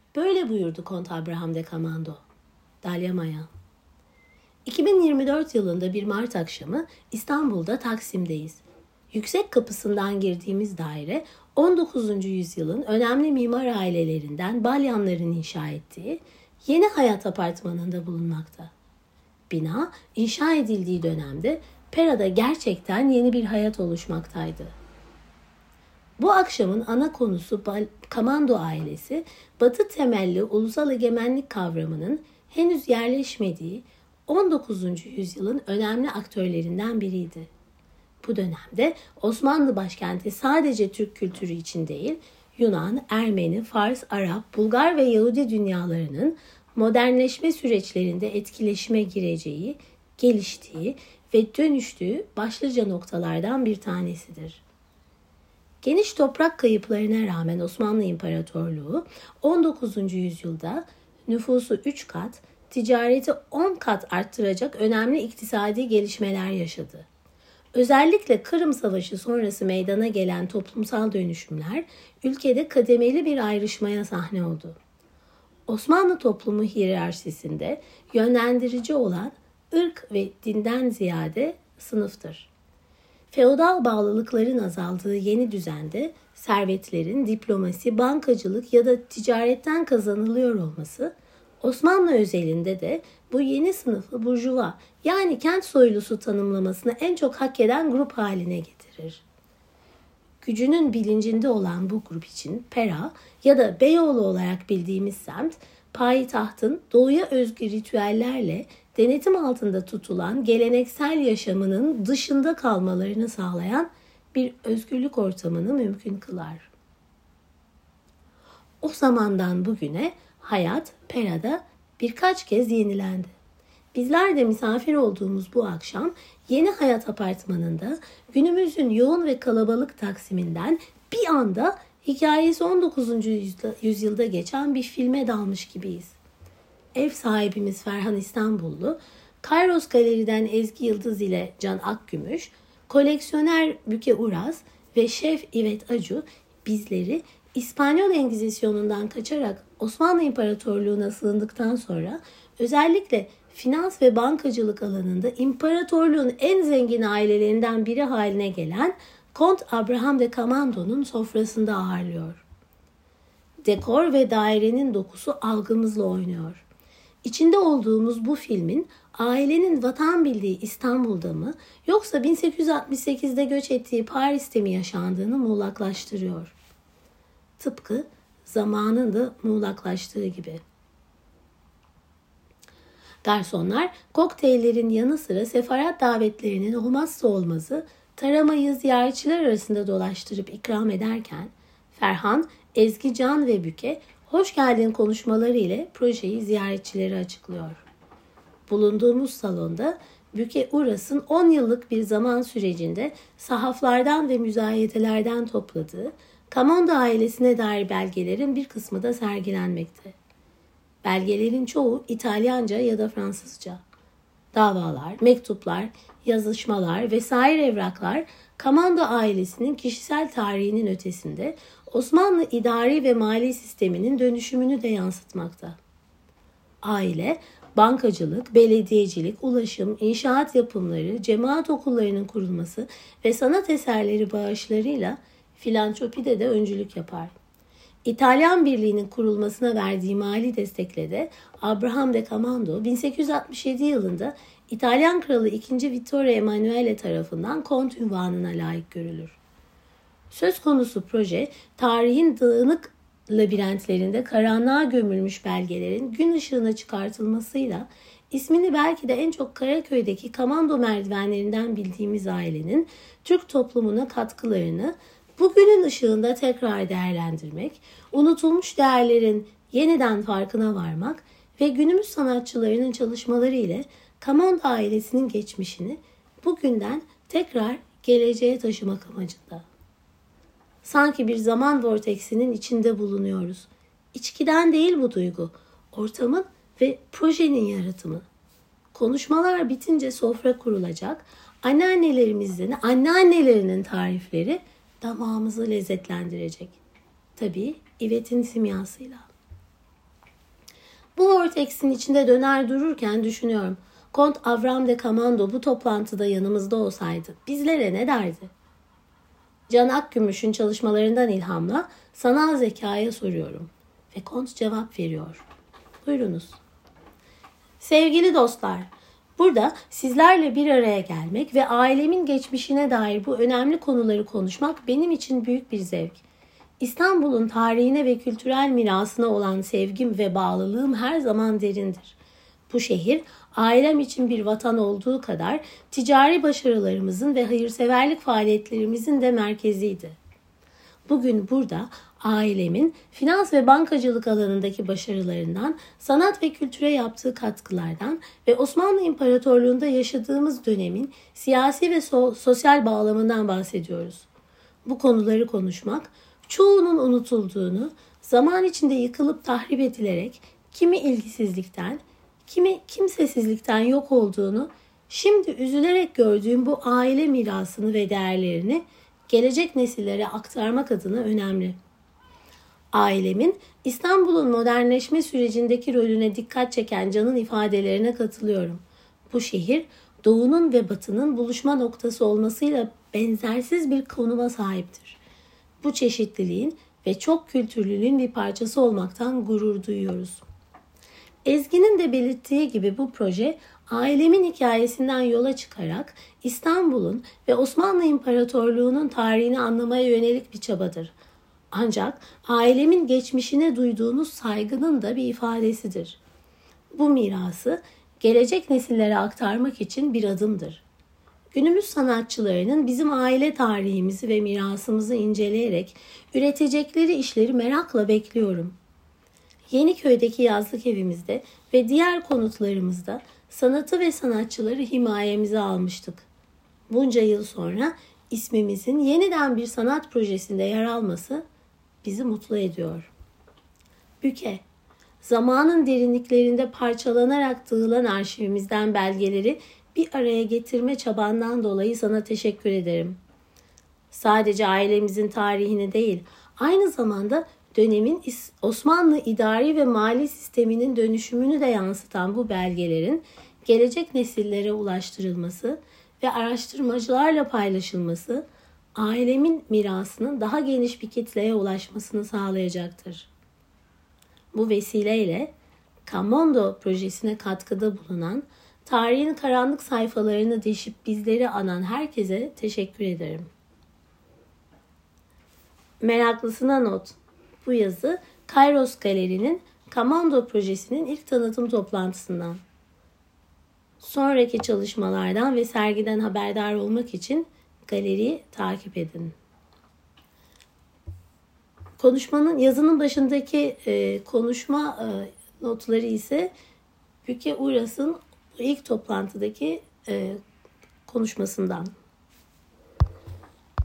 Böyle buyurdu Kont Abraham de Camondo. Dalia Maya. 2024 yılında bir Mart akşamı İstanbul'da Taksim'deyiz. Yüksek kapısından girdiğimiz daire 19. yüzyılın önemli mimar ailelerinden Balyanların inşa ettiği Yeni Hayat Apartmanı'nda bulunmakta. Bina inşa edildiği dönemde Pera'da gerçekten yeni bir hayat oluşmaktaydı. Bu akşamın ana konusu Camondo ailesi, Batı temelli ulusal egemenlik kavramının henüz yerleşmediği 19. yüzyılın önemli aktörlerinden biriydi. Bu dönemde Osmanlı başkenti sadece Türk kültürü için değil, Yunan, Ermeni, Fars, Arap, Bulgar ve Yahudi dünyalarının modernleşme süreçlerinde etkileşime gireceği, geliştiği ve dönüştüğü başlıca noktalardan bir tanesidir. Geniş toprak kayıplarına rağmen Osmanlı İmparatorluğu 19. yüzyılda nüfusu 3 kat, ticareti 10 kat arttıracak önemli iktisadi gelişmeler yaşadı. Özellikle Kırım Savaşı sonrası meydana gelen toplumsal dönüşümler ülkede kademeli bir ayrışmaya sahne oldu. Osmanlı toplumu hiyerarşisinde yönlendirici olan ırk ve dinden ziyade sınıftır. Feodal bağlılıkların azaldığı yeni düzende servetlerin diplomasi, bankacılık ya da ticaretten kazanılıyor olması, Osmanlı özelinde de bu yeni sınıfı burjuva yani kent soylusu tanımlamasını en çok hak eden grup haline getirir. Gücünün bilincinde olan bu grup için Pera ya da Beyoğlu olarak bildiğimiz semt, payitahtın doğuya özgü ritüellerle denetim altında tutulan geleneksel yaşamının dışında kalmalarını sağlayan bir özgürlük ortamını mümkün kılar. O zamandan bugüne hayat Pera'da birkaç kez yenilendi. Bizler de misafir olduğumuz bu akşam Yeni Hayat Apartmanı'nda günümüzün yoğun ve kalabalık Taksim'inden bir anda hikayesi 19. yüzyılda geçen bir filme dalmış gibiyiz. Ev sahibimiz Ferhan İstanbullu, Kairos Galeri'den Ezgi Yıldız ile Can Akgümüş, koleksiyoner Büke Uras ve şef İvet Acu bizleri İspanyol Engizisyonundan kaçarak Osmanlı İmparatorluğu'na sığındıktan sonra özellikle finans ve bankacılık alanında imparatorluğun en zengin ailelerinden biri haline gelen Kont Abraham de Camondo'nun sofrasında ağırlıyor. Dekor ve dairenin dokusu algımızla oynuyor. İçinde olduğumuz bu filmin ailenin vatan bildiği İstanbul'da mı yoksa 1868'de göç ettiği Paris'te mi yaşandığını muğlaklaştırıyor. Tıpkı zamanın da muğlaklaştığı gibi. Garsonlar kokteyllerin yanı sıra sefaret davetlerinin olmazsa olmazı taramayı ziyaretçiler arasında dolaştırıp ikram ederken Ferhan, Ezgi, Can ve Büke hoş geldin konuşmaları ile projeyi ziyaretçilere açıklıyor. Bulunduğumuz salonda Büke Uras'ın 10 yıllık bir zaman sürecinde sahaflardan ve müzayedelerden topladığı Camondo ailesine dair belgelerin bir kısmı da sergilenmekte. Belgelerin çoğu İtalyanca ya da Fransızca. Davalar, mektuplar, yazışmalar vesaire evraklar Camondo ailesinin kişisel tarihinin ötesinde Osmanlı idari ve mali sisteminin dönüşümünü de yansıtmakta. Aile, bankacılık, belediyecilik, ulaşım, inşaat yapımları, cemaat okullarının kurulması ve sanat eserleri bağışlarıyla filantropide de öncülük yapar. İtalyan Birliği'nin kurulmasına verdiği mali destekle de Abraham de Camondo 1867 yılında İtalyan Kralı 2. Vittorio Emanuele tarafından kont unvanına layık görülür. Söz konusu proje, tarihin dağınık labirentlerinde karanlığa gömülmüş belgelerin gün ışığına çıkartılmasıyla ismini belki de en çok Karaköy'deki Camondo merdivenlerinden bildiğimiz ailenin Türk toplumuna katkılarını bugünün ışığında tekrar değerlendirmek, unutulmuş değerlerin yeniden farkına varmak ve günümüz sanatçılarının çalışmaları ile Camondo ailesinin geçmişini bugünden tekrar geleceğe taşımak amacında. Sanki bir zaman vorteksinin içinde bulunuyoruz. İçkiden değil bu duygu, ortamın ve projenin yaratımı. Konuşmalar bitince sofra kurulacak, anneannelerinin tarifleri damağımızı lezzetlendirecek. Tabii İvet'in simyasıyla. Bu vorteksin içinde döner dururken düşünüyorum. Kont Avram de Camondo bu toplantıda yanımızda olsaydı bizlere ne derdi? Can Akgümüş'ün çalışmalarından ilhamla sanal zekaya soruyorum. Ve Kont cevap veriyor. Buyurunuz. Sevgili dostlar, burada sizlerle bir araya gelmek ve ailemin geçmişine dair bu önemli konuları konuşmak benim için büyük bir zevk. İstanbul'un tarihine ve kültürel mirasına olan sevgim ve bağlılığım her zaman derindir. Bu şehir, ailem için bir vatan olduğu kadar ticari başarılarımızın ve hayırseverlik faaliyetlerimizin de merkeziydi. Bugün burada ailemin finans ve bankacılık alanındaki başarılarından, sanat ve kültüre yaptığı katkılardan ve Osmanlı İmparatorluğu'nda yaşadığımız dönemin siyasi ve sosyal bağlamından bahsediyoruz. Bu konuları konuşmak, çoğunun unutulduğunu, zaman içinde yıkılıp tahrip edilerek kimi ilgisizlikten, kimi kimsesizlikten yok olduğunu, şimdi üzülerek gördüğüm bu aile mirasını ve değerlerini gelecek nesillere aktarmak adına önemli. Ailemin İstanbul'un modernleşme sürecindeki rolüne dikkat çeken Can'ın ifadelerine katılıyorum. Bu şehir doğunun ve batının buluşma noktası olmasıyla benzersiz bir konuma sahiptir. Bu çeşitliliğin ve çok kültürlülüğün bir parçası olmaktan gurur duyuyoruz. Ezgi'nin de belirttiği gibi bu proje ailemin hikayesinden yola çıkarak İstanbul'un ve Osmanlı İmparatorluğu'nun tarihini anlamaya yönelik bir çabadır. Ancak ailemin geçmişine duyduğunuz saygının da bir ifadesidir. Bu mirası gelecek nesillere aktarmak için bir adımdır. Günümüz sanatçılarının bizim aile tarihimizi ve mirasımızı inceleyerek üretecekleri işleri merakla bekliyorum. Yeniköy'deki yazlık evimizde ve diğer konutlarımızda sanatı ve sanatçıları himayemize almıştık. Bunca yıl sonra ismimizin yeniden bir sanat projesinde yer alması bizi mutlu ediyor. Büke, zamanın derinliklerinde parçalanarak dağılan arşivimizden belgeleri bir araya getirme çabandan dolayı sana teşekkür ederim. Sadece ailemizin tarihini değil, aynı zamanda dönemin Osmanlı idari ve mali sisteminin dönüşümünü de yansıtan bu belgelerin gelecek nesillere ulaştırılması ve araştırmacılarla paylaşılması, ailemin mirasının daha geniş bir kitleye ulaşmasını sağlayacaktır. Bu vesileyle Camondo projesine katkıda bulunan, tarihin karanlık sayfalarını deşip bizleri anan herkese teşekkür ederim. Meraklısına not. Bu yazı Kairos Galeri'nin Camondo projesinin ilk tanıtım toplantısından. Sonraki çalışmalardan ve sergiden haberdar olmak için galeriyi takip edin. Yazının başındaki konuşma notları ise Büke Uras'ın ilk toplantıdaki konuşmasından.